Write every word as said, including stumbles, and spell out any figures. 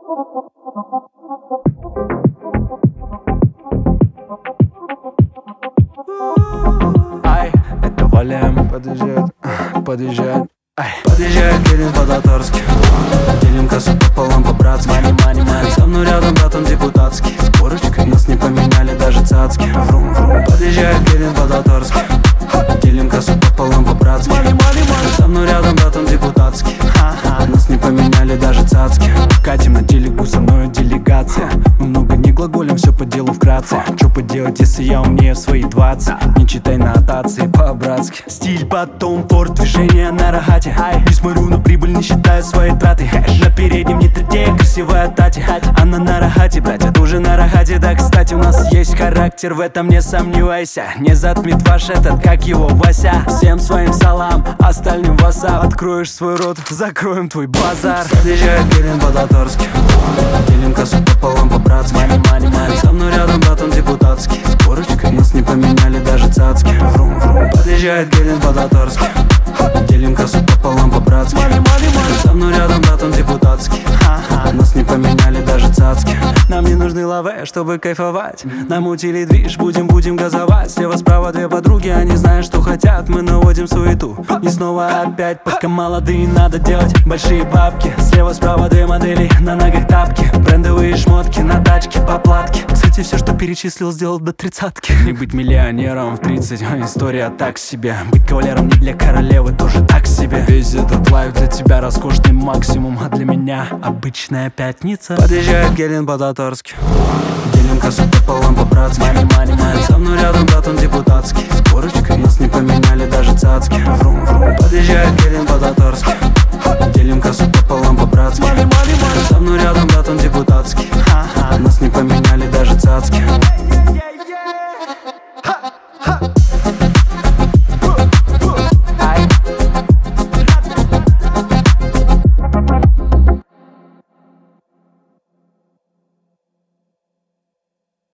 Ай, это Валем подъезжает, подъезжает. Ай. Подъезжает Кирин по-татарски, делим кассу пополам по-братски. Мани, мани, мани, со мной рядом брат, он депутатский. С корочкой нас не поменяли даже цацки. Врум, врум. Подъезжает Кирин по-татарски, делим кассу пополам по-братски. Мани, мани, мани, со мной рядом брат, он депутатский. Ха-ха. Нас не поменяли даже цацки. Катим на телеку, со мной делегация. Мы много не глаголем, все по делу вкратце. Чё поделать, если я умнее в свои двадцать? Не читай нотации по-братски. Стиль потом, форт, движение на рогате. Не смотрю на прибыль, не считаю свои траты. На переднем не третея, красивая тати. Она на рогате, блять, это уже на рогате. Да, кстати, у нас есть характер, в этом не сомневайся. Не затмит ваш этот, как его, Вася. Всем своим салам, остальным васап. Откроешь свой рот, закроем твой базар. Подъезжает Кирин по-татарски, делим кассу пополам по-братски. Мани, мани, мани, со мной рядом брат, он депутатский. С корочкой нас не поменяли даже цацки. Врум, врум. Подъезжает Кирин по-татарски, делим кассу пополам по-братски. Мани, мани, мани, со мной рядом брат, он депутатский. Ха-ха. Нас не поменяли даже цацки. Нам не нужны лаве, чтобы кайфовать. Намутили движ, будем, будем газовать. Слева справа две подруги, они знают, что хотят. Мы наводим суету, и снова опять. Пока молодые, надо делать большие бабки. Слева справа две модели, на ногах тапки. Брендовые шмотки, на тачке по платке. Кстати, все, что перечислил, сделал до тридцатки. Не быть миллионером в тридцать, история так себе. Быть кавалером не для королевы, тоже так себе. Весь этот лайф для тебя роскошный максимум, а для меня обычная пятница. Подъезжает Кирин по-татарски, делим кассу пополам по-братски. Мани, мани, мани, со мной рядом брат, он депутатский. С корочкой нас не поменяли даже цацки. Врум, врум. Подъезжает Кирин по-татарски, делим кассу пополам по-братски. Мани, мани, мани, со мной рядом брат, он депутатский. Ха-ха. Нас не поменяли даже цацки.